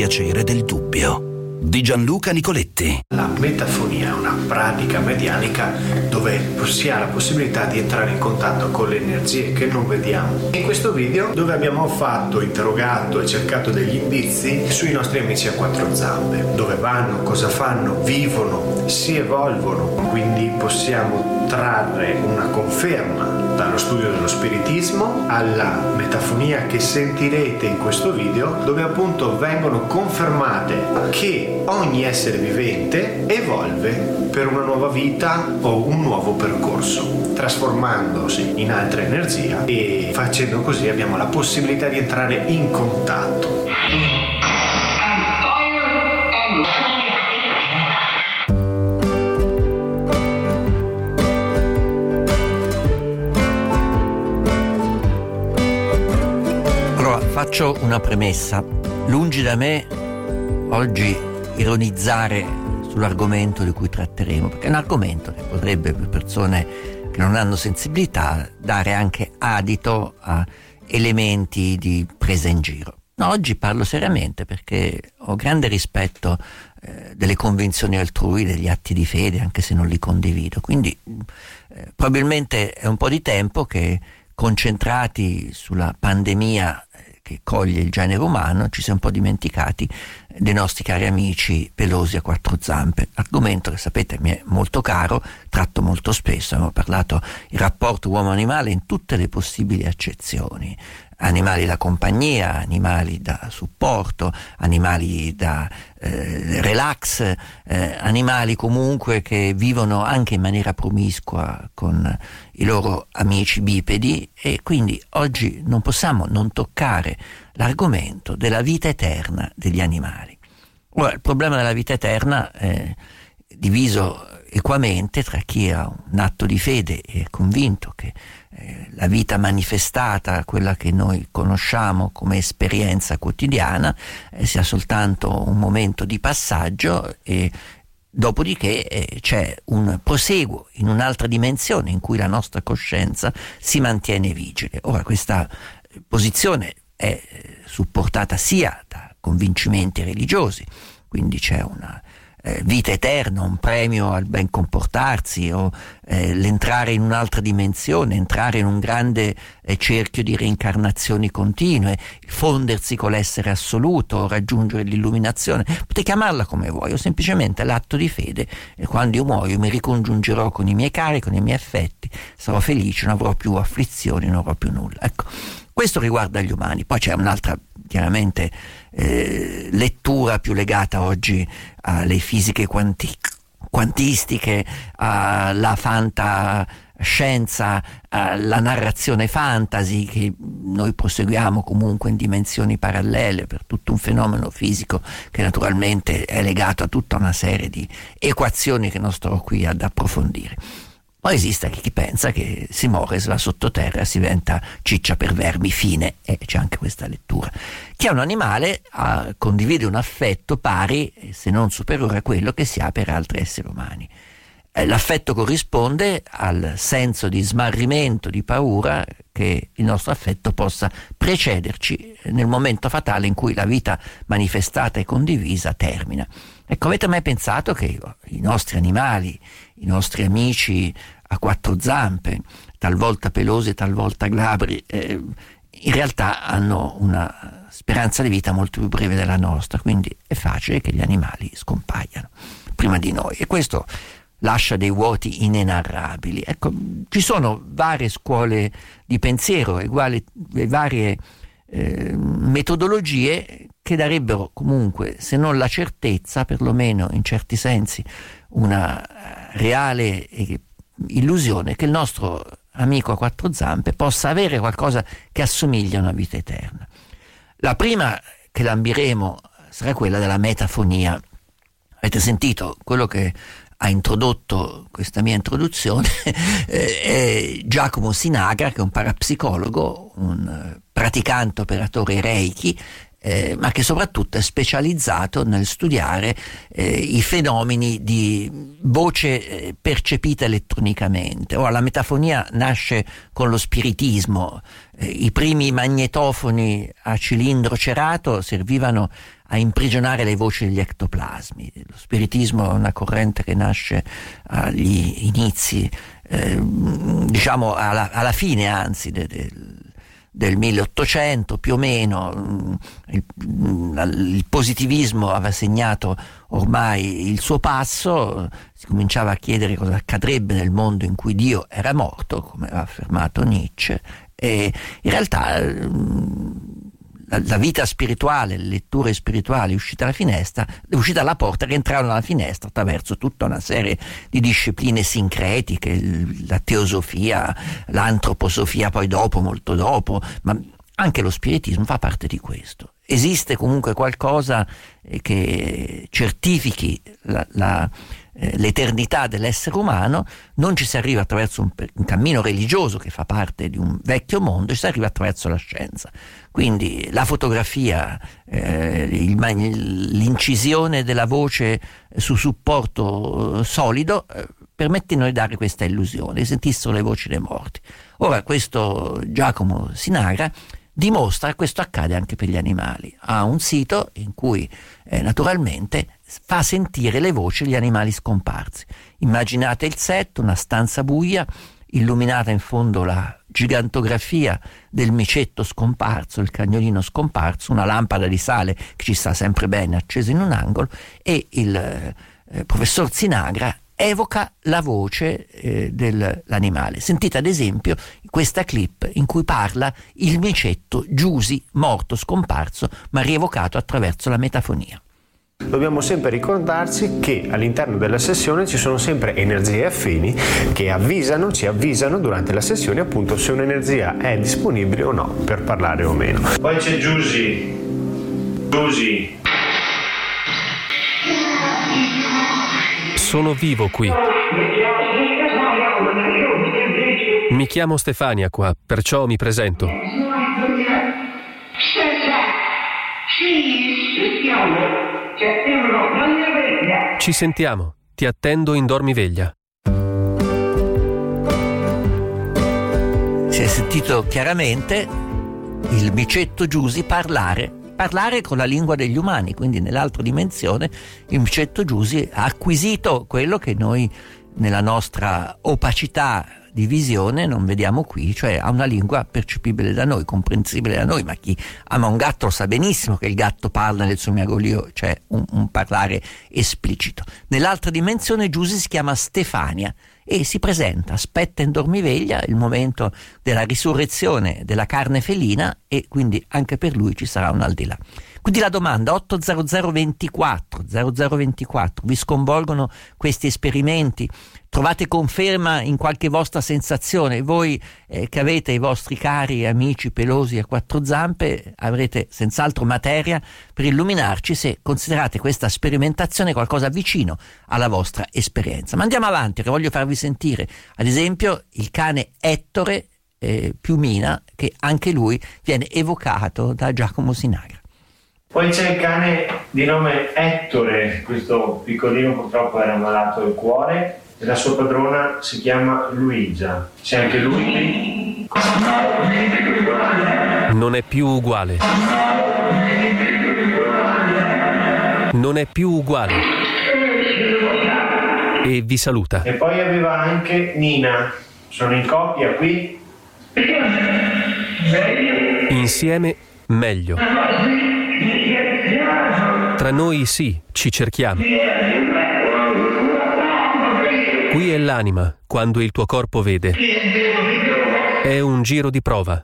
piacere del dubbio di Gianluca Nicoletti. La metafonia è una pratica medianica dove si ha la possibilità di entrare in contatto con le energie che non vediamo. In questo video, dove abbiamo interrogato e cercato degli indizi sui nostri amici a quattro zampe, dove vanno, cosa fanno, vivono, si evolvono, quindi possiamo trarre una conferma dallo studio dello spiritismo alla metafonia che sentirete in questo video, dove appunto vengono confermate che ogni essere vivente evolve per una nuova vita o un nuovo percorso, trasformandosi in altra energia, e facendo così abbiamo la possibilità di entrare in contatto. Faccio una premessa. Lungi da me oggi ironizzare sull'argomento di cui tratteremo, perché è un argomento che potrebbe, per persone che non hanno sensibilità, dare anche adito a elementi di presa in giro. No, oggi parlo seriamente perché ho grande rispetto delle convinzioni altrui, degli atti di fede, anche se non li condivido. Quindi probabilmente è un po' di tempo che, concentrati sulla pandemia che coglie il genere umano, ci siamo un po' dimenticati dei nostri cari amici pelosi a quattro zampe, argomento che sapete mi è molto caro, tratto molto spesso. Abbiamo parlato il rapporto uomo-animale in tutte le possibili accezioni: animali da compagnia, animali da supporto, animali da relax, animali comunque che vivono anche in maniera promiscua con i loro amici bipedi, e quindi oggi non possiamo non toccare l'argomento della vita eterna degli animali. Ora, il problema della vita eterna è diviso equamente tra chi ha un atto di fede e è convinto che la vita manifestata, quella che noi conosciamo come esperienza quotidiana, sia soltanto un momento di passaggio, e dopodiché c'è un proseguo in un'altra dimensione in cui la nostra coscienza si mantiene vigile. Ora, questa posizione è supportata sia da convincimenti religiosi, quindi c'è una vita eterna, un premio al ben comportarsi, o l'entrare in un'altra dimensione, entrare in un grande cerchio di reincarnazioni continue, fondersi con l'essere assoluto, raggiungere l'illuminazione. Potete chiamarla come vuoi, o semplicemente l'atto di fede: e quando io muoio mi ricongiungerò con i miei cari, con i miei affetti, sarò felice, non avrò più afflizioni, non avrò più nulla. Ecco, questo riguarda gli umani. Poi c'è un'altra, chiaramente, lettura più legata oggi alle fisiche quantistiche, alla fantascienza, alla narrazione fantasy, che noi proseguiamo comunque in dimensioni parallele per tutto un fenomeno fisico che naturalmente è legato a tutta una serie di equazioni che non sto qui ad approfondire. Poi esiste chi pensa che si muore, si va sottoterra, si diventa ciccia per vermi, fine, e c'è anche questa lettura. Chi è un animale condivide un affetto pari, se non superiore, a quello che si ha per altri esseri umani. L'affetto corrisponde al senso di smarrimento, di paura che il nostro affetto possa precederci nel momento fatale in cui la vita manifestata e condivisa termina. Ecco, avete mai pensato che i nostri animali, i nostri amici a quattro zampe, talvolta pelosi, talvolta glabri, in realtà hanno una speranza di vita molto più breve della nostra, quindi è facile che gli animali scompaiano prima di noi, e questo lascia dei vuoti inenarrabili. Ecco, ci sono varie scuole di pensiero e varie metodologie che darebbero comunque, se non la certezza, perlomeno in certi sensi una reale illusione che il nostro amico a quattro zampe possa avere qualcosa che assomiglia a una vita eterna. La prima che lambiremo sarà quella della metafonia. Avete sentito quello che ha introdotto questa mia introduzione è Giacomo Sinaga, che è un parapsicologo, un praticante operatore Reiki, ma che soprattutto è specializzato nel studiare i fenomeni di voce percepita elettronicamente. Ora, la metafonia nasce con lo spiritismo. I primi magnetofoni a cilindro cerato servivano a imprigionare le voci degli ectoplasmi. Lo spiritismo è una corrente che nasce agli inizi, diciamo alla fine anzi del 1800 più o meno. Il positivismo aveva segnato ormai il suo passo, si cominciava a chiedere cosa accadrebbe nel mondo in cui Dio era morto, come aveva affermato Nietzsche, e in realtà la vita spirituale, le letture spirituali uscite alla porta, rientravano dalla finestra attraverso tutta una serie di discipline sincretiche, la teosofia, l'antroposofia poi molto dopo, ma anche lo spiritismo fa parte di questo. Esiste comunque qualcosa che certifichi l'eternità dell'essere umano. Non ci si arriva attraverso un cammino religioso che fa parte di un vecchio mondo, ci si arriva attraverso la scienza. Quindi la fotografia, l'incisione della voce su supporto solido permettono di dare questa illusione, di sentissero le voci dei morti. Ora, questo Giacomo Sinagra dimostra che questo accade anche per gli animali. Ha un sito in cui naturalmente fa sentire le voci degli animali scomparsi. Immaginate il set, una stanza buia, illuminata in fondo la gigantografia del micetto scomparso, il cagnolino scomparso, una lampada di sale che ci sta sempre bene accesa in un angolo, e il professor Sinagra evoca la voce dell'animale. Sentite ad esempio questa clip in cui parla il micetto Giusy, morto, scomparso, ma rievocato attraverso la metafonia. Dobbiamo sempre ricordarci che all'interno della sessione ci sono sempre energie affini che ci avvisano durante la sessione appunto se un'energia è disponibile o no per parlare o meno. Poi c'è Giusy. Sono vivo qui. Mi chiamo Stefania qua, perciò mi presento. Ci sentiamo, ti attendo in dormiveglia. Si è sentito chiaramente il micetto Giusy parlare con la lingua degli umani, quindi nell'altra dimensione il micetto Giusy ha acquisito quello che noi nella nostra opacità di visione non vediamo qui, cioè ha una lingua percepibile da noi, comprensibile da noi, ma chi ama un gatto lo sa benissimo che il gatto parla nel suo miagolio, cioè un parlare esplicito. Nell'altra dimensione Giusy si chiama Stefania e si presenta, aspetta in dormiveglia il momento della risurrezione della carne felina, e quindi anche per lui ci sarà un al di là. Quindi la domanda 80024 vi sconvolgono questi esperimenti? Trovate conferma in qualche vostra sensazione? Voi che avete i vostri cari amici pelosi a quattro zampe avrete senz'altro materia per illuminarci se considerate questa sperimentazione qualcosa vicino alla vostra esperienza. Ma andiamo avanti, che voglio farvi sentire ad esempio il cane Ettore Piumina, che anche lui viene evocato da Giacomo Sinagra. Poi c'è il cane di nome Ettore, questo piccolino purtroppo era malato del cuore e la sua padrona si chiama Luigia. C'è anche lui qui. Non è più uguale. Non è più uguale. E vi saluta. E poi aveva anche Nina. Sono in coppia qui. Insieme meglio. Tra noi sì, ci cerchiamo. Qui è l'anima, quando il tuo corpo vede. È un giro di prova.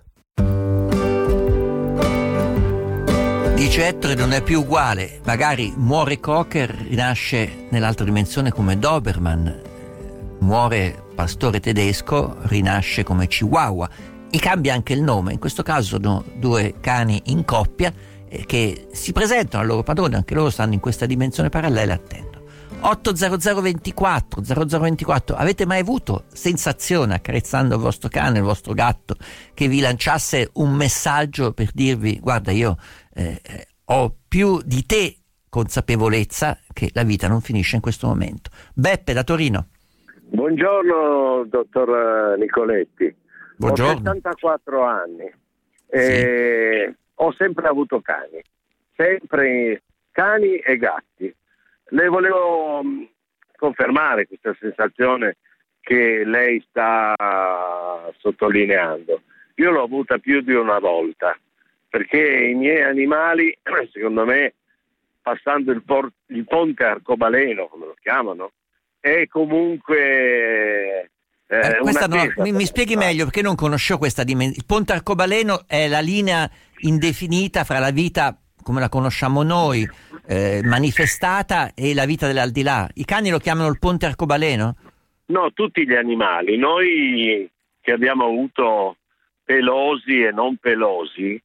Dice Ettore non è più uguale, magari muore Cocker, rinasce nell'altra dimensione come Doberman, muore Pastore Tedesco, rinasce come Chihuahua, e cambia anche il nome. In questo caso sono due cani in coppia che si presentano al loro padrone, anche loro stanno in questa dimensione parallela. Attento. 80024 avete mai avuto sensazione, accarezzando il vostro cane, il vostro gatto, che vi lanciasse un messaggio per dirvi guarda io ho più di te consapevolezza che la vita non finisce in questo momento. Beppe da Torino. Buongiorno dottor Nicoletti. Buongiorno. Ho 74 anni e ho sempre avuto cani, sempre cani e gatti. Le volevo confermare questa sensazione che lei sta sottolineando. Io l'ho avuta più di una volta, perché i miei animali, secondo me, passando il ponte arcobaleno, come lo chiamano, è comunque mi spieghi meglio, perché non conoscevo questa dimensione. Il ponte arcobaleno è la linea indefinita fra la vita come la conosciamo noi, manifestata, e la vita dell'aldilà. I cani lo chiamano il ponte arcobaleno? No, tutti gli animali. Noi che abbiamo avuto pelosi e non pelosi,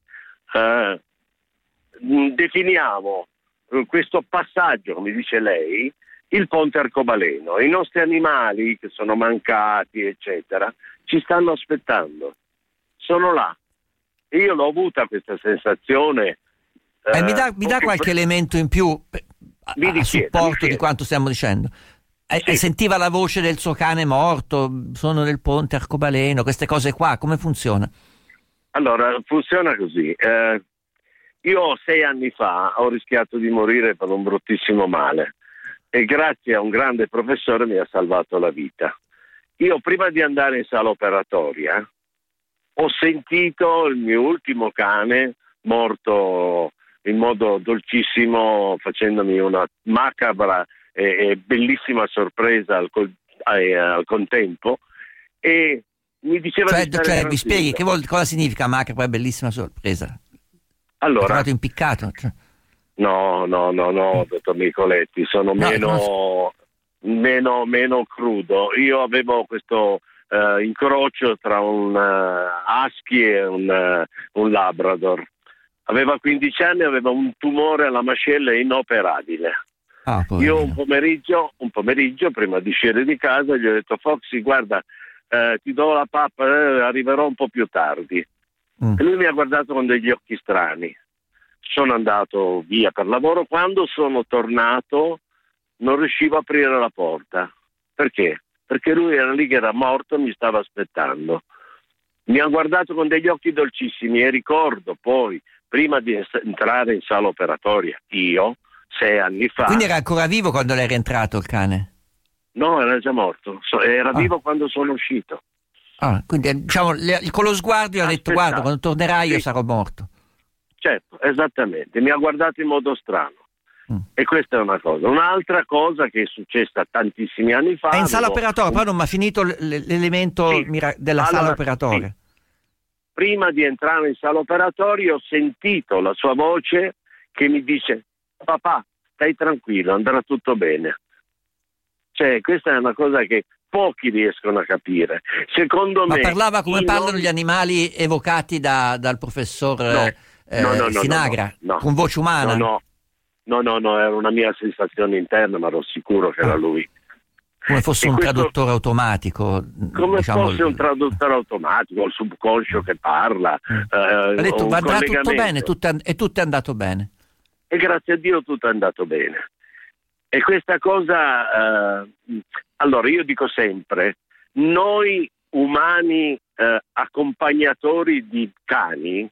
definiamo questo passaggio, come dice lei, il ponte arcobaleno. I nostri animali che sono mancati, eccetera, ci stanno aspettando. Sono là. Io l'ho avuta questa sensazione. Mi dà qualche elemento in più a supporto di quanto stiamo dicendo? Sì. Sentiva la voce del suo cane morto, sono nel ponte arcobaleno, queste cose qua, come funziona? Allora, funziona così. Io 6 anni fa ho rischiato di morire per un bruttissimo male e grazie a un grande professore mi ha salvato la vita. Io prima di andare in sala operatoria ho sentito il mio ultimo cane morto in modo dolcissimo, facendomi una macabra e bellissima sorpresa al contempo, e mi diceva mi spieghi cosa significa macabra e bellissima sorpresa? Allora, è stato impiccato? No, dottor Nicoletti, sono meno crudo. Io avevo questo incrocio tra un husky e un labrador. Aveva 15 anni, aveva un tumore alla mascella inoperabile. Io un pomeriggio prima di uscire di casa gli ho detto: Foxy, guarda, ti do la pappa, arriverò un po' più tardi. E lui mi ha guardato con degli occhi strani. Sono andato via per lavoro. Quando sono tornato non riuscivo a aprire la porta. Perché? Perché lui era lì che era morto, mi stava aspettando. Mi ha guardato con degli occhi dolcissimi e ricordo poi, prima di entrare in sala operatoria, io 6 anni fa. Quindi era ancora vivo quando lei era entrato il cane? No, era già morto. Era vivo quando sono uscito. Quindi diciamo con lo sguardo ha detto: guarda, quando tornerai io sarò morto. Certo, esattamente. Mi ha guardato in modo strano. E questa è una cosa. Un'altra cosa che è successa tantissimi anni fa. È in sala operatoria, però non mi ha finito l'elemento della sala operatoria. Sì. Prima di entrare in sala operatoria ho sentito la sua voce che mi dice: papà, stai tranquillo, andrà tutto bene. Cioè, questa è una cosa che pochi riescono a capire. Secondo me. Ma parlava come parlano gli animali evocati dal professor Sinagra, con voce umana? No, era una mia sensazione interna, ma ero sicuro che era lui. Come fosse un traduttore automatico. Come fosse un traduttore automatico, il subconscio che parla. Ha detto: andrà tutto bene, e tutto è andato bene. E grazie a Dio tutto è andato bene. E questa cosa, allora io dico sempre, noi umani accompagnatori di cani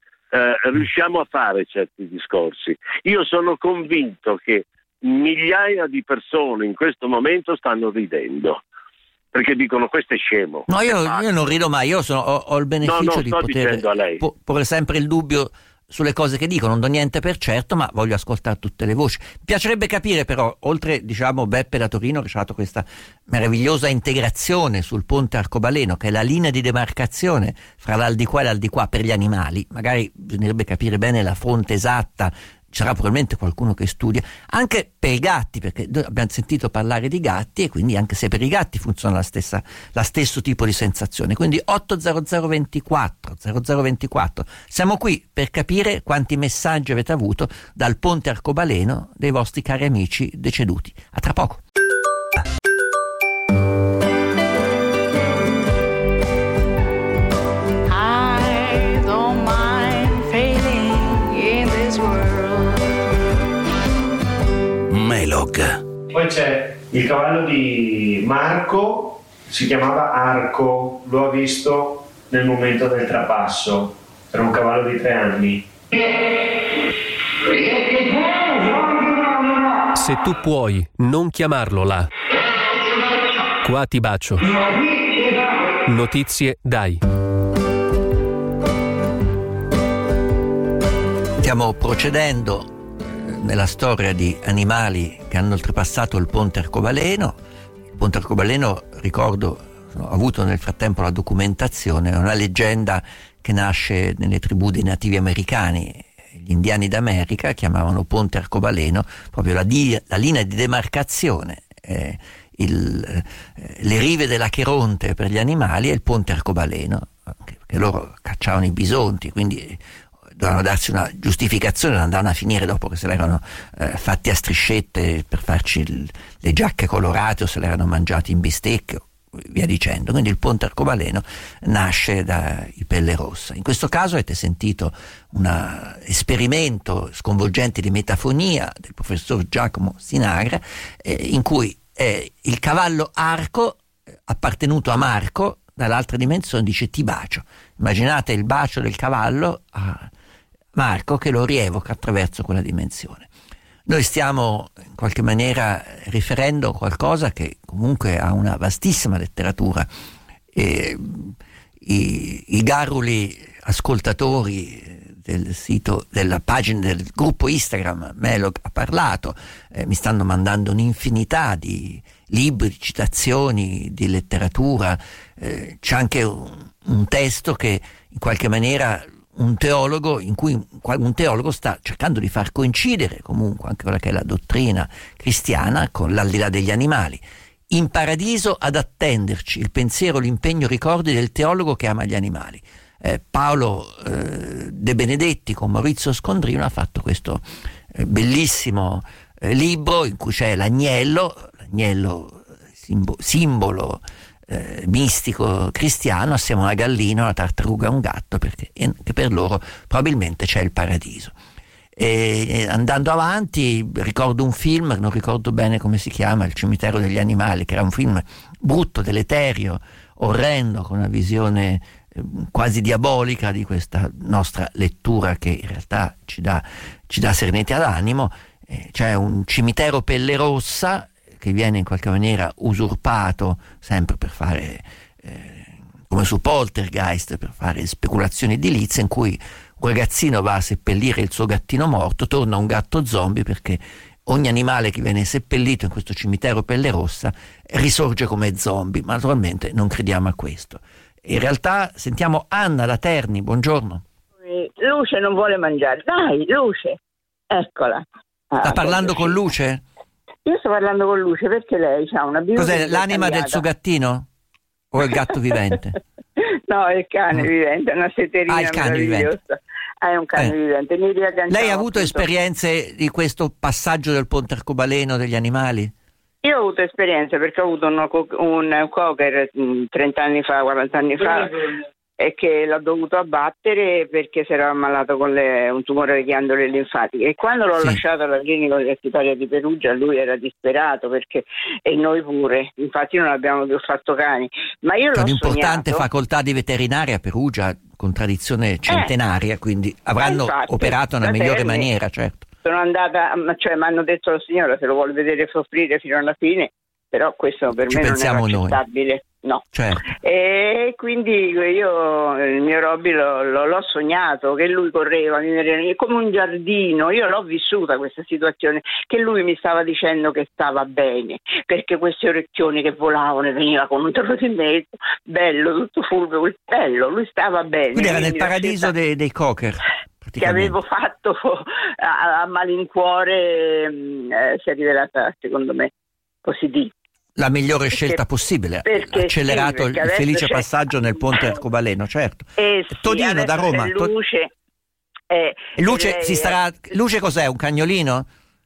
riusciamo a fare certi discorsi. Io sono convinto che migliaia di persone in questo momento stanno ridendo perché dicono: questo è scemo. No, io non rido mai, io ho il beneficio di poter porre sempre il dubbio sulle cose che dico, non do niente per certo, ma voglio ascoltare tutte le voci. Mi piacerebbe capire però, oltre Beppe da Torino che ci ha dato questa meravigliosa integrazione sul ponte arcobaleno, che è la linea di demarcazione fra l'al di qua e l'al di qua per gli animali, magari bisognerebbe capire bene la fonte esatta. C'era probabilmente qualcuno che studia anche per i gatti, perché abbiamo sentito parlare di gatti e quindi anche se per i gatti funziona la stesso tipo di sensazione. Quindi 80024 0024, siamo qui per capire quanti messaggi avete avuto dal ponte arcobaleno dei vostri cari amici deceduti. A tra poco. I don't mind failing in this world. Blog. Poi c'è il cavallo di Marco, si chiamava Arco, lo ha visto nel momento del trapasso, era un cavallo di 3 anni. Se tu puoi non chiamarlo là. Qua ti bacio. Notizie Dai. Stiamo procedendo nella storia di animali che hanno oltrepassato il ponte arcobaleno. Il ponte arcobaleno, ricordo, ho avuto nel frattempo la documentazione, è una leggenda che nasce nelle tribù dei nativi americani. Gli indiani d'America chiamavano ponte arcobaleno proprio la linea di demarcazione, le rive dell'Acheronte per gli animali e il ponte arcobaleno, perché loro cacciavano i bisonti, quindi dovevano darsi una giustificazione, non andavano a finire dopo che se l'erano fatti a striscette per farci le giacche colorate o se l'erano mangiati in bistecche, via dicendo. Quindi il ponte arcobaleno nasce dai Pelle Rossa. In questo caso avete sentito un esperimento sconvolgente di metafonia del professor Giacomo Sinagra, in cui il cavallo Arco, appartenuto a Marco dall'altra dimensione, dice ti bacio. Immaginate il bacio del cavallo a Marco che lo rievoca attraverso quella dimensione. Noi stiamo in qualche maniera riferendo qualcosa che comunque ha una vastissima letteratura. I garruli ascoltatori del sito, della pagina del gruppo Instagram Melog ha parlato, mi stanno mandando un'infinità di libri, di citazioni, di letteratura, c'è anche un testo che in qualche maniera in cui un teologo sta cercando di far coincidere comunque anche quella che è la dottrina cristiana con l'aldilà degli animali. In paradiso ad attenderci il pensiero, l'impegno, ricordi del teologo che ama gli animali. Paolo De Benedetti con Maurizio Scondrino ha fatto questo bellissimo libro in cui c'è l'agnello simbolo mistico cristiano, assieme a una gallina, una tartaruga e un gatto, perché per loro probabilmente c'è il paradiso. E andando avanti ricordo un film, non ricordo bene come si chiama, Il cimitero degli animali, che era un film brutto, deleterio, orrendo, con una visione quasi diabolica di questa nostra lettura che in realtà ci dà serenità d'animo. C'è un cimitero Pelle Rossa che viene in qualche maniera usurpato sempre per fare come su Poltergeist, per fare speculazioni edilizie, in cui un ragazzino va a seppellire il suo gattino morto, torna un gatto zombie, perché ogni animale che viene seppellito in questo cimitero Pelle Rossa risorge come zombie, ma naturalmente non crediamo a questo. In realtà sentiamo Anna da Terni, buongiorno. Luce non vuole mangiare, dai Luce, eccola. Sta parlando con Luce? Io sto parlando con Luce perché lei ha una bimba. Cos'è, l'anima del suo gattino? O è il gatto vivente? No, è il cane vivente, è una seterina. Il cane vivente. È un cane vivente. Lei ha avuto esperienze di questo passaggio del ponte arcobaleno degli animali? Io ho avuto esperienze perché ho avuto un cocker 30 anni fa, 40 anni fa, e che l'ho dovuto abbattere perché si era ammalato con un tumore alle ghiandole linfatiche, e quando l'ho lasciato alla clinica universitaria di Perugia lui era disperato, perché e noi pure, infatti non abbiamo più fatto cani, ma io l'ho un'importante sognato. Facoltà di veterinaria a Perugia con tradizione centenaria, quindi avranno operato nella migliore maniera, certo. Sono andata, cioè mi hanno detto la signora se lo vuole vedere soffrire fino alla fine, però questo per me non era accettabile. No. Certo. E quindi io il mio Robby l'ho sognato che lui correva come un giardino. Io l'ho vissuta questa situazione, che lui mi stava dicendo che stava bene, perché questi orecchioni che volavano e veniva contro di me, bello, tutto fulvo, bello, lui stava bene. Quindi era nel paradiso dei cocker che avevo fatto a malincuore, si è rivelata secondo me positiva. La migliore scelta possibile, ha accelerato il felice passaggio nel ponte arcobaleno, certo. Tonino da Roma. Luce. Luce si starà. Luce cos'è? Un cagnolino?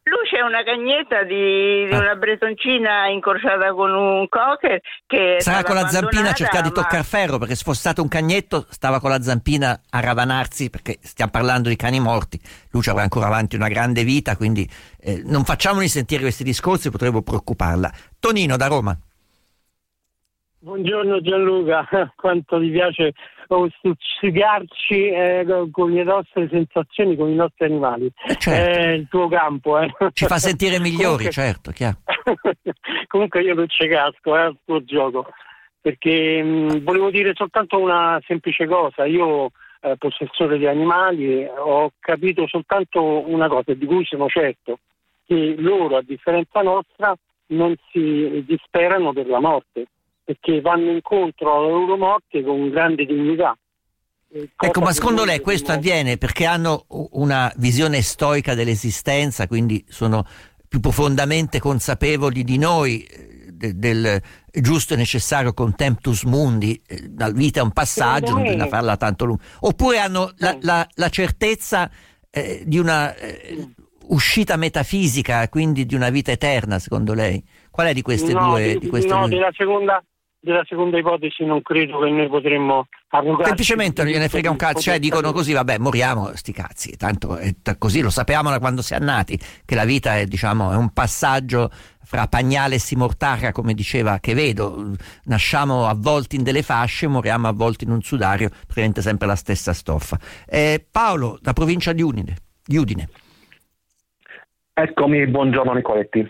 Lui c'è una cagnetta di una bretoncina incrociata con un cocker che sarà con la zampina a cercare di ma- toccar ferro, perché se fosse stato un cagnetto stava con la zampina a ravanarsi, perché stiamo parlando di cani morti. Lui avrà ancora avanti una grande vita, quindi non facciamoli sentire questi discorsi, potrebbero preoccuparla. Tonino da Roma. Buongiorno Gianluca, quanto ti piace stuzzicarci con le nostre sensazioni, con i nostri animali. Certo. È il tuo campo. Ci fa sentire migliori, Comunque, certo, chiaro. comunque io non ci casco al tuo gioco, perché volevo dire soltanto una semplice cosa. Io, possessore di animali, ho capito soltanto una cosa di cui sono certo, che loro, a differenza nostra, non si disperano per la morte, perché vanno incontro alla loro morte con grande dignità. Ecco, ma secondo lei questo avviene perché hanno una visione stoica dell'esistenza, quindi sono più profondamente consapevoli di noi del giusto e necessario contemptus mundi, la vita è un passaggio, non bisogna farla tanto lunga, oppure hanno la certezza di una uscita metafisica, quindi di una vita eterna, secondo lei? Qual è di queste due? Della seconda ipotesi non credo che noi potremmo arrogarci. Semplicemente non gliene frega un cazzo, cioè dicono così, vabbè, moriamo, sti cazzi, tanto è così, lo sappiamo da quando siamo nati, che la vita è, diciamo, è un passaggio fra pagnales e mortaca, come diceva Quevedo, nasciamo avvolti in delle fasce, moriamo avvolti in un sudario, praticamente sempre la stessa stoffa. Paolo, da provincia di Udine. Eccomi, buongiorno Nicoletti.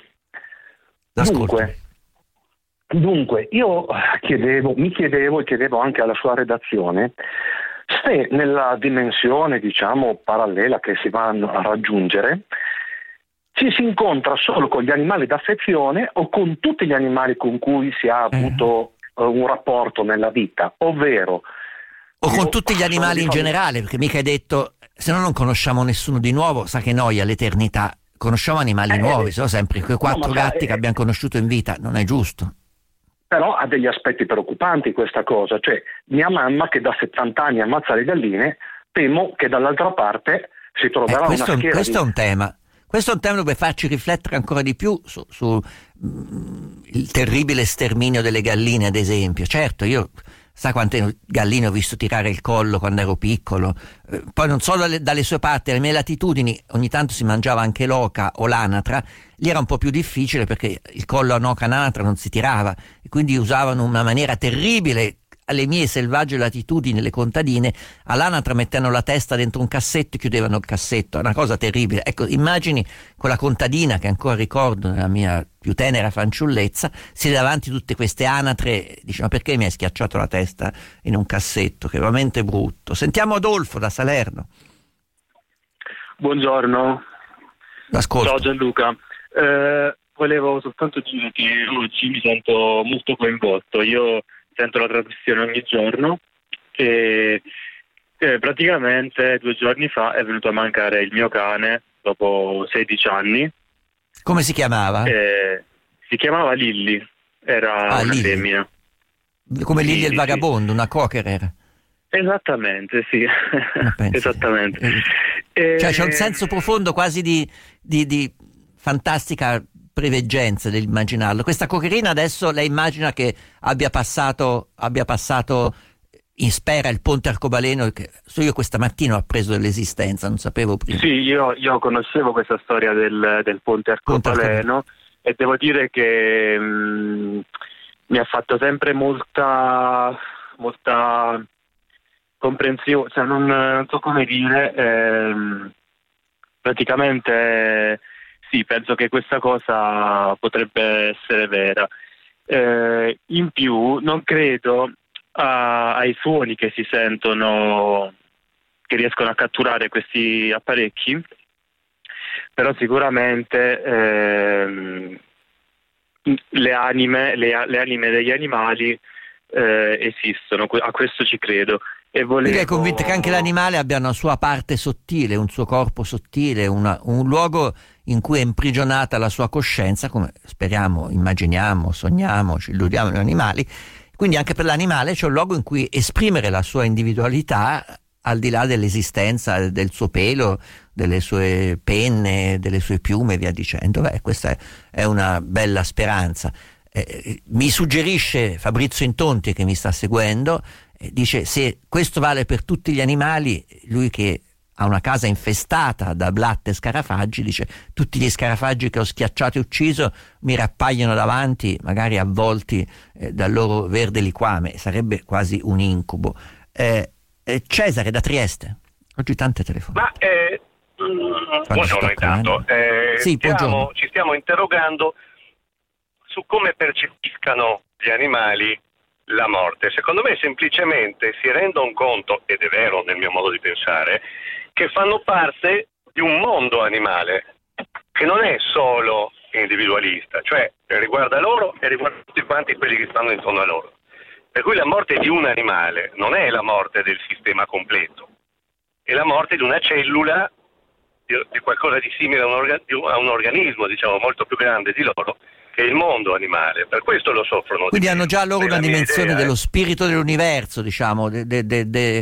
Dunque, io mi chiedevo e chiedevo anche alla sua redazione se nella dimensione, diciamo, parallela che si va a raggiungere ci si incontra solo con gli animali d'affezione o con tutti gli animali con cui si ha avuto un rapporto nella vita, ovvero o con tutti gli animali in generale, perché mica hai detto, se no non conosciamo nessuno di nuovo, sa che noi all'eternità conosciamo animali nuovi, sono sempre quei 4 gatti che abbiamo conosciuto in vita, non è giusto. Però ha degli aspetti preoccupanti questa cosa, cioè mia mamma che da 70 anni ammazza le galline, temo che dall'altra parte si troverà una schiera questo è un tema. Questo è un tema dove farci riflettere ancora di più su il terribile sterminio delle galline, ad esempio. Certo, io sa quante galline ho visto tirare il collo quando ero piccolo, poi non solo dalle sue parti, alle mie latitudini ogni tanto si mangiava anche l'oca o l'anatra, lì era un po' più difficile perché il collo a un'oca anatra non si tirava e quindi usavano una maniera terribile. Alle mie selvagge latitudini, le contadine, all'anatra mettevano la testa dentro un cassetto e chiudevano il cassetto, è una cosa terribile. Ecco, immagini quella contadina che ancora ricordo nella mia più tenera fanciullezza, si davanti a tutte queste anatre, dice: ma perché mi hai schiacciato la testa in un cassetto? Che è veramente brutto. Sentiamo Adolfo da Salerno. Buongiorno. L'ascolto. Ciao Gianluca. Volevo soltanto dire che oggi mi sento molto coinvolto. Io sento la trasmissione ogni giorno e praticamente 2 giorni fa è venuto a mancare il mio cane dopo 16 anni. Come si chiamava? Si chiamava Lilly, era una femmina. Come Lilly il vagabondo, una cocker era. Esattamente, sì. Esattamente. Cioè c'è un senso profondo quasi di fantastica preveggenza dell'immaginarlo. Questa cocherina adesso lei immagina che abbia passato in spera il ponte arcobaleno, che io questa mattina ho appreso dell'esistenza, non sapevo prima. Sì, io conoscevo questa storia del ponte arcobaleno e devo dire che mi ha fatto sempre molta comprensione, cioè non so come dire, praticamente sì, penso che questa cosa potrebbe essere vera. In più non credo ai suoni che si sentono, che riescono a catturare questi apparecchi, però sicuramente le anime degli animali esistono, a questo ci credo. E Lei è convinta che anche l'animale abbia una sua parte sottile, un suo corpo sottile, un luogo in cui è imprigionata la sua coscienza, come speriamo, immaginiamo, sogniamo, ci illudiamo gli animali. Quindi anche per l'animale c'è un luogo in cui esprimere la sua individualità al di là dell'esistenza del suo pelo, delle sue penne, delle sue piume e via dicendo. Questa è una bella speranza. Mi suggerisce Fabrizio Intonti, che mi sta seguendo, dice: se questo vale per tutti gli animali, lui che ha una casa infestata da blatte e scarafaggi, dice: tutti gli scarafaggi che ho schiacciato e ucciso mi rappaiono davanti, magari avvolti dal loro verde liquame, sarebbe quasi un incubo. Cesare da Trieste, oggi tante telefonate. Buongiorno intanto. Sì, buongiorno. Ci stiamo interrogando su come percepiscano gli animali la morte. Secondo me semplicemente si rendono conto, ed è vero nel mio modo di pensare, che fanno parte di un mondo animale che non è solo individualista, cioè riguarda loro e riguarda tutti quanti quelli che stanno intorno a loro. Per cui la morte di un animale non è la morte del sistema completo, è la morte di una cellula, di qualcosa di simile a un organismo, diciamo, molto più grande di loro, che è il mondo animale. Per questo lo soffrono. Quindi hanno già loro una dimensione idea, dello spirito dell'universo, diciamo, il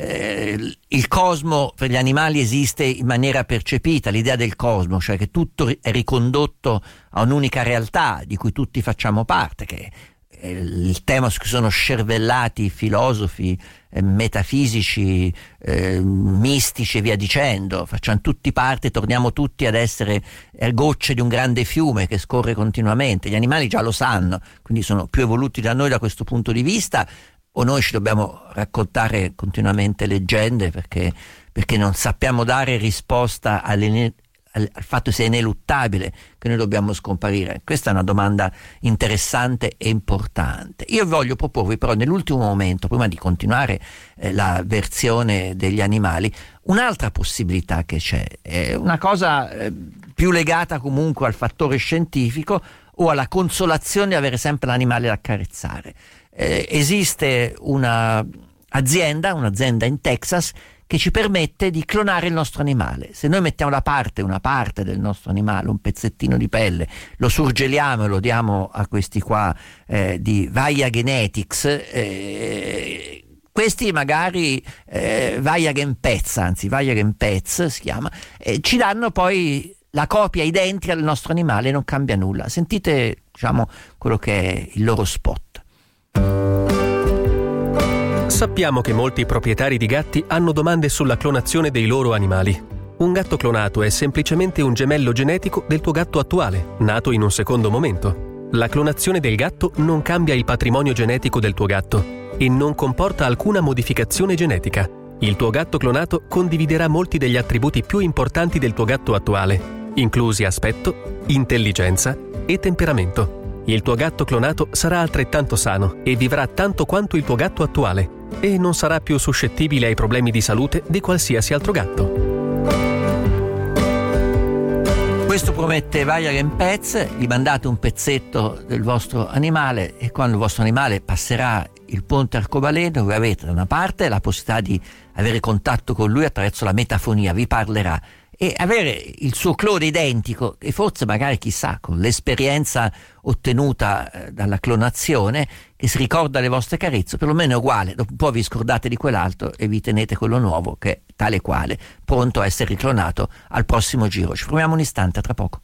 cosmo per gli animali esiste in maniera percepita, l'idea del cosmo, cioè che tutto è ricondotto a un'unica realtà di cui tutti facciamo parte, che è il tema su cui sono scervellati filosofi, metafisici, mistici e via dicendo. Facciamo tutti parte, torniamo tutti ad essere gocce di un grande fiume che scorre continuamente. Gli animali già lo sanno, quindi sono più evoluti da noi da questo punto di vista, o noi ci dobbiamo raccontare continuamente leggende perché non sappiamo dare risposta al fatto sia ineluttabile che noi dobbiamo scomparire? Questa è una domanda interessante e importante. Io voglio proporvi però nell'ultimo momento, prima di continuare la versione degli animali, un'altra possibilità che c'è, è una cosa più legata comunque al fattore scientifico o alla consolazione di avere sempre l'animale da accarezzare. Esiste un'azienda in Texas che ci permette di clonare il nostro animale. Se noi mettiamo da parte una parte del nostro animale, un pezzettino di pelle, lo surgeliamo e lo diamo a questi qua di Vaia Genetics, questi magari Vaia Pets si chiama, ci danno poi la copia identica del nostro animale e non cambia nulla. Sentite, diciamo, quello che è il loro spot. Sappiamo che molti proprietari di gatti hanno domande sulla clonazione dei loro animali. Un gatto clonato è semplicemente un gemello genetico del tuo gatto attuale, nato in un secondo momento. La clonazione del gatto non cambia il patrimonio genetico del tuo gatto e non comporta alcuna modificazione genetica. Il tuo gatto clonato condividerà molti degli attributi più importanti del tuo gatto attuale, inclusi aspetto, intelligenza e temperamento. Il tuo gatto clonato sarà altrettanto sano e vivrà tanto quanto il tuo gatto attuale e non sarà più suscettibile ai problemi di salute di qualsiasi altro gatto. Questo promette Vaia Pets. Gli mandate un pezzetto del vostro animale e quando il vostro animale passerà il ponte arcobaleno voi avete da una parte la possibilità di avere contatto con lui attraverso la metafonia, vi parlerà, e avere il suo clone identico e forse magari chissà con l'esperienza ottenuta dalla clonazione che si ricorda le vostre carezze, perlomeno è uguale, dopo un po' vi scordate di quell'altro e vi tenete quello nuovo che è tale quale, pronto a essere riclonato al prossimo giro. Ci fermiamo un istante, tra poco.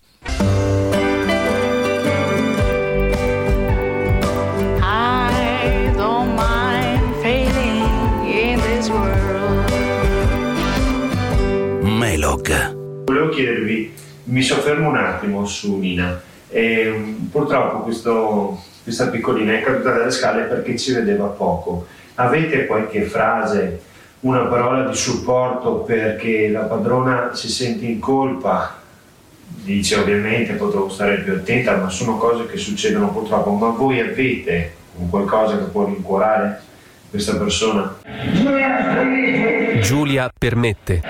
I don't mind fading in this world. Melog. Volevo chiedervi, mi soffermo un attimo su Nina. Purtroppo questa piccolina è caduta dalle scale perché ci vedeva poco. Avete qualche frase, una parola di supporto perché la padrona si sente in colpa? Dice ovviamente potrò stare più attenta, ma sono cose che succedono purtroppo. Ma voi avete un qualcosa che può rincuorare questa persona? Giulia permette.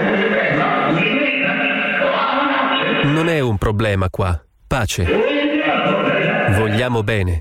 Non è un problema qua. Pace. Vogliamo bene.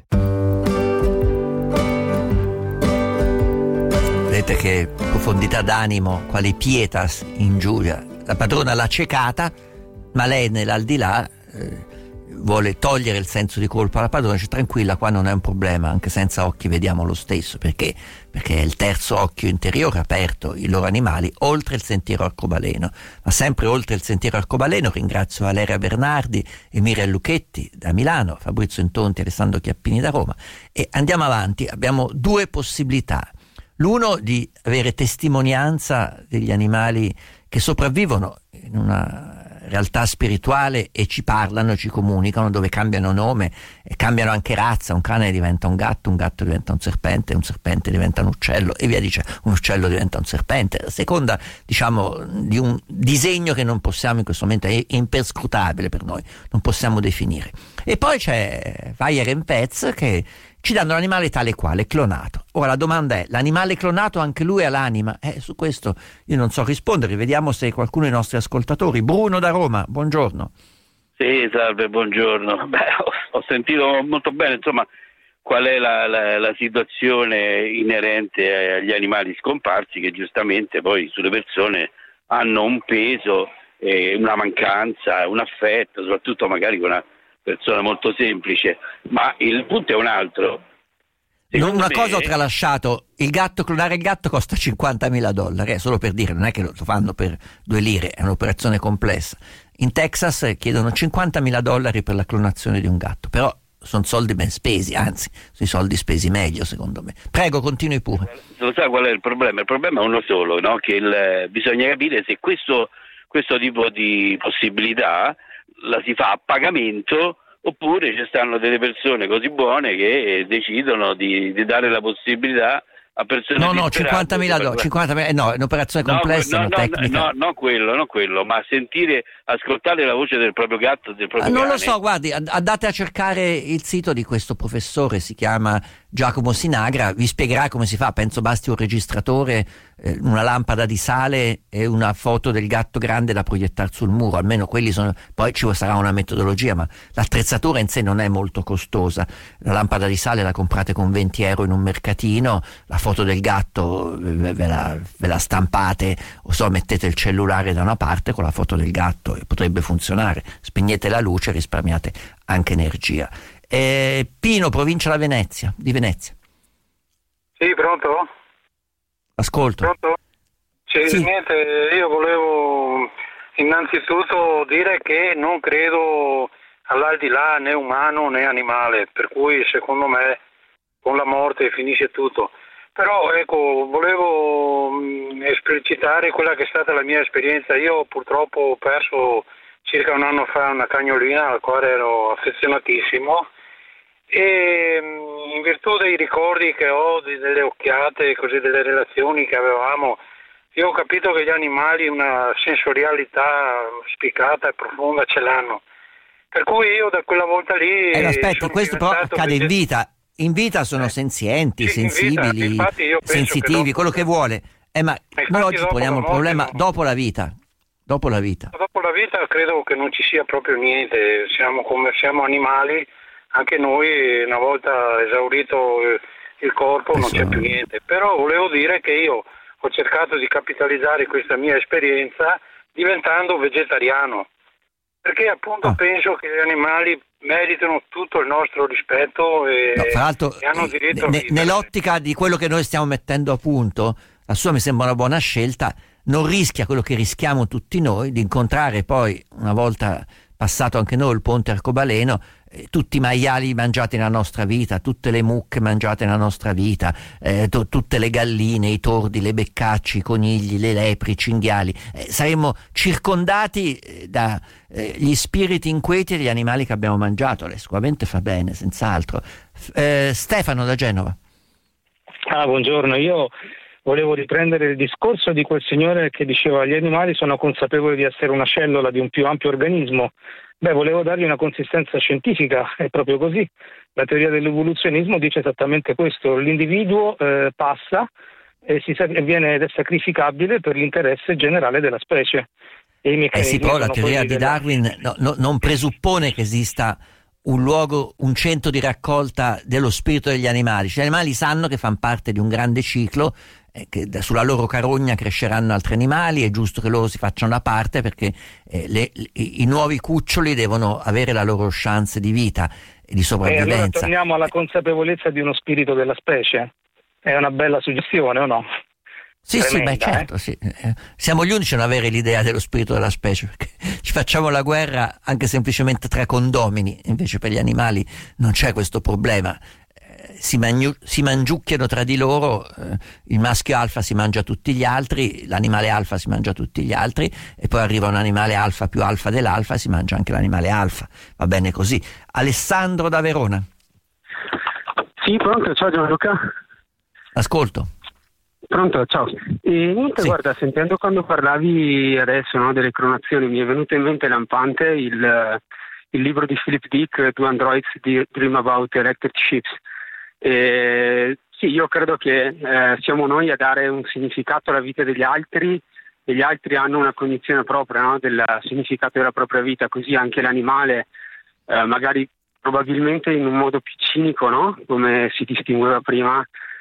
Vedete che profondità d'animo, quali pietas in Giulia. La padrona l'ha ciecata, ma lei nell'aldilà vuole togliere il senso di colpa alla padrona, dice tranquilla, qua non è un problema, anche senza occhi vediamo lo stesso, perché è il terzo occhio interiore aperto, i loro animali, oltre il sentiero arcobaleno. Ma sempre oltre il sentiero arcobaleno ringrazio Valeria Bernardi e Miriam Lucchetti da Milano, Fabrizio Intonti e Alessandro Chiappini da Roma, e andiamo avanti. Abbiamo due possibilità: l'uno di avere testimonianza degli animali che sopravvivono in una realtà spirituale e ci parlano, ci comunicano, dove cambiano nome e cambiano anche razza, un cane diventa un gatto diventa un serpente diventa un uccello e via dicendo, un uccello diventa un serpente, a seconda, diciamo, di un disegno che non possiamo in questo momento, è imperscrutabile per noi, non possiamo definire. E poi c'è Bayer and Pets che ci danno l'animale tale quale, clonato. Ora la domanda è: l'animale clonato anche lui ha l'anima? Su questo io non so rispondere, vediamo se qualcuno dei nostri ascoltatori. Bruno da Roma, buongiorno. Sì, salve, buongiorno. Ho sentito molto bene, insomma, qual è la situazione inerente agli animali scomparsi, che giustamente poi sulle persone hanno un peso, una mancanza, un affetto, soprattutto magari con una persona molto semplice, ma il punto è un altro. Una cosa ho tralasciato: clonare il gatto costa $50.000, solo per dire, non è che lo fanno per 2 lire, è un'operazione complessa. In Texas chiedono $50.000 per la clonazione di un gatto, però sono soldi ben spesi, anzi, sono i soldi spesi meglio secondo me. Prego, continui pure. Lo sa qual è il problema? Il problema è uno solo, no? Che bisogna capire se questo tipo di possibilità la si fa a pagamento, oppure ci stanno delle persone così buone che decidono di dare la possibilità a persone no, $50.000, no, è un'operazione complessa, tecnica. Non quello, ma ascoltare la voce del proprio gatto, del proprio cane. Non lo so, guardi, andate a cercare il sito di questo professore, si chiama Giacomo Sinagra, vi spiegherà come si fa. Penso basti un registratore, una lampada di sale e una foto del gatto grande da proiettare sul muro, almeno quelli sono. Poi ci sarà una metodologia, ma l'attrezzatura in sé non è molto costosa. La lampada di sale la comprate con €20 in un mercatino, la foto del gatto ve la stampate, o so, mettete il cellulare da una parte con la foto del gatto e potrebbe funzionare. Spegnete la luce, risparmiate anche energia. Pino, provincia di Venezia. Sì, pronto? Ascolto. Pronto? Sì. Niente, io volevo innanzitutto dire che non credo all'aldilà né umano né animale, per cui secondo me con la morte finisce tutto. Però ecco, volevo esplicitare quella che è stata la mia esperienza. Io purtroppo ho perso circa un anno fa una cagnolina al quale ero affezionatissimo, e in virtù dei ricordi che ho, delle occhiate, così, delle relazioni che avevamo, io ho capito che gli animali una sensorialità spiccata e profonda ce l'hanno. Per cui io da quella volta lì... Aspetta, questo però accade in vita. In vita sono senzienti, sensibili, sensitivi, quello che vuole. Ma noi oggi poniamo il problema dopo la vita. Dopo la vita credo che non ci sia proprio niente. Siamo animali, anche noi una volta esaurito il corpo non c'è più niente. Però volevo dire che io ho cercato di capitalizzare questa mia esperienza diventando vegetariano, perché appunto penso che gli animali meritano tutto il nostro rispetto e hanno diritto a vivere. Nell'ottica di quello che noi stiamo mettendo a punto, la sua mi sembra una buona scelta. Non rischia quello che rischiamo tutti noi, di incontrare poi, una volta passato anche noi il ponte arcobaleno, tutti i maiali mangiati nella nostra vita, tutte le mucche mangiate nella nostra vita, tutte le galline, i tordi, le beccacci, i conigli, le lepri, i cinghiali. Saremmo circondati da gli spiriti inquieti degli animali che abbiamo mangiato. Sicuramente fa bene, senz'altro. Stefano da Genova. Buongiorno, io volevo riprendere il discorso di quel signore che diceva: gli animali sono consapevoli di essere una cellula di un più ampio organismo. Volevo dargli una consistenza scientifica, è proprio così. La teoria dell'evoluzionismo dice esattamente questo: l'individuo passa e viene ed è sacrificabile per l'interesse generale della specie. E i meccanismi però la teoria di Darwin non presuppone che esista un luogo, un centro di raccolta dello spirito degli animali. Cioè, gli animali sanno che fanno parte di un grande ciclo, che sulla loro carogna cresceranno altri animali, è giusto che loro si facciano da parte, perché i nuovi cuccioli devono avere la loro chance di vita e di sopravvivenza. Allora torniamo alla consapevolezza di uno spirito della specie. È una bella suggestione, o no? Sì, Tremenda, sì, beh, certo, sì. Siamo gli unici a non avere l'idea dello spirito della specie, perché ci facciamo la guerra anche semplicemente tra condomini, invece per gli animali non c'è questo problema. Si mangiucchiano tra di loro, il maschio alfa si mangia tutti gli altri, l'animale alfa si mangia tutti gli altri, e poi arriva un animale alfa più alfa dell'alfa e si mangia anche l'animale alfa. Va bene così. Alessandro da Verona. Sì, pronto, ciao Gianluca. Ascolto. Pronto, ciao. Niente, sì. Guarda, sentendo quando parlavi adesso, no, delle cronazioni, mi è venuto in mente lampante il libro di Philip Dick, Do Androids Dream About Electric Ships. Sì, io credo che siamo noi a dare un significato alla vita degli altri, e gli altri hanno una cognizione propria, no, del significato della propria vita, così anche l'animale, magari probabilmente in un modo più cinico, no, come si distingueva prima,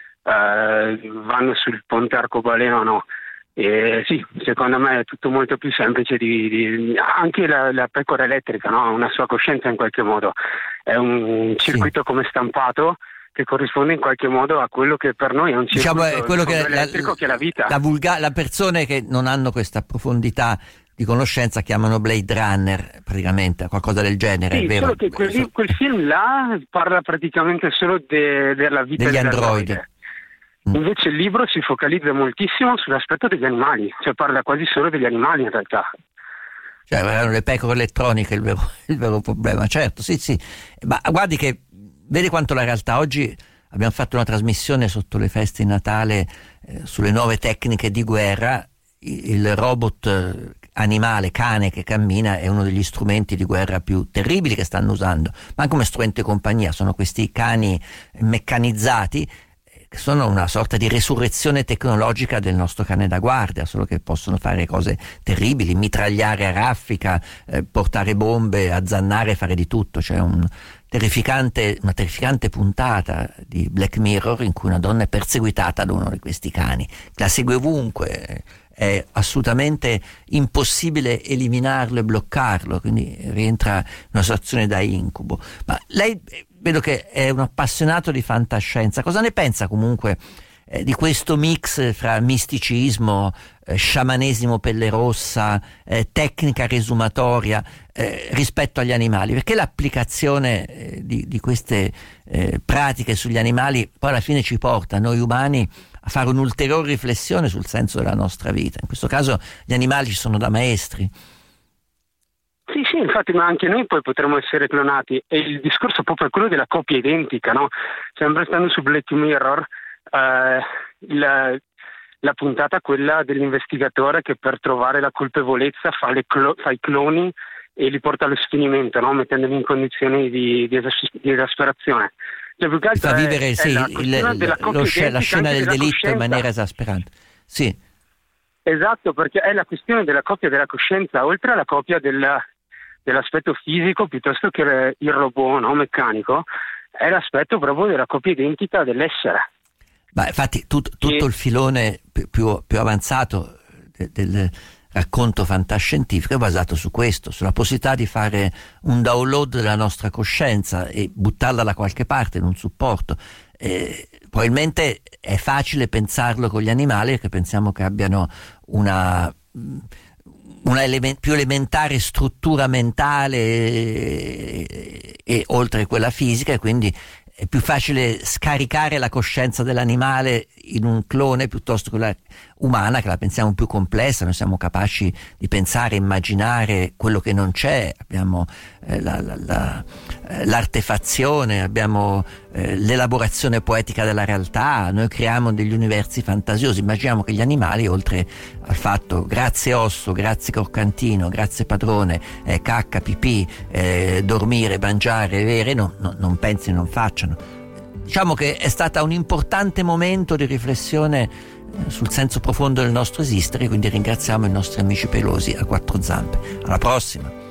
vanno sul ponte arcobaleno, no? Sì, secondo me è tutto molto più semplice anche la pecora elettrica, no? Ha una sua coscienza in qualche modo, è un circuito come stampato che corrisponde in qualche modo a quello che per noi è un circuito, diciamo, è quello che elettrico, che è la vita. La persone che non hanno questa profondità di conoscenza chiamano Blade Runner, praticamente, qualcosa del genere. Sì, è vero? Solo che quel film là parla praticamente solo della vita degli androidi. Invece il libro si focalizza moltissimo sull'aspetto degli animali, cioè parla quasi solo degli animali in realtà. Cioè erano le pecore elettroniche il vero problema, certo, sì. Ma guardi che vedi quanto la realtà. Oggi abbiamo fatto una trasmissione sotto le feste di Natale sulle nuove tecniche di guerra. Il robot animale, cane che cammina, è uno degli strumenti di guerra più terribili che stanno usando, ma anche come strumento di compagnia. Sono questi cani meccanizzati, sono una sorta di resurrezione tecnologica del nostro cane da guardia, solo che possono fare cose terribili, mitragliare a raffica, portare bombe, azzannare, fare di tutto. C'è una terrificante puntata di Black Mirror in cui una donna è perseguitata da uno di questi cani, la segue ovunque, è assolutamente impossibile eliminarlo e bloccarlo, quindi rientra in una situazione da incubo. Ma lei, vedo che è un appassionato di fantascienza, cosa ne pensa comunque di questo mix fra misticismo, sciamanesimo pelle rossa, tecnica resumatoria rispetto agli animali? Perché l'applicazione di queste pratiche sugli animali poi alla fine ci porta, noi umani, a fare un'ulteriore riflessione sul senso della nostra vita. In questo caso gli animali ci sono da maestri. Sì, infatti, ma anche noi poi potremmo essere clonati, e il discorso proprio è quello della coppia identica, no? Sempre stando su Black Mirror, la puntata quella dell'investigatore che per trovare la colpevolezza fa i cloni e li porta allo sfinimento, no? Mettendoli in condizioni di esasperazione. Cioè, più che altro fa vivere la scena del delitto in maniera esasperante. Sì. Esatto, perché è la questione della coppia della coscienza, oltre alla coppia dell'aspetto fisico piuttosto che il robot, no, meccanico, è l'aspetto proprio della coppia identica dell'essere. Ma infatti tutto il filone più avanzato del racconto fantascientifico è basato su questo, sulla possibilità di fare un download della nostra coscienza e buttarla da qualche parte in un supporto. Probabilmente è facile pensarlo con gli animali, perché pensiamo che abbiano una più elementare struttura mentale e oltre quella fisica, e quindi è più facile scaricare la coscienza dell'animale in un clone piuttosto che quella umana, che la pensiamo più complessa. Noi siamo capaci di pensare, immaginare quello che non c'è, abbiamo l'artefazione, abbiamo l'elaborazione poetica della realtà, noi creiamo degli universi fantasiosi. Immaginiamo che gli animali, oltre al fatto grazie osso, grazie croccantino, grazie padrone, cacca, pipì, dormire, mangiare, bere, non pensino, non facciano. Diciamo che è stata un importante momento di riflessione sul senso profondo del nostro esistere, quindi ringraziamo i nostri amici pelosi a quattro zampe. Alla prossima.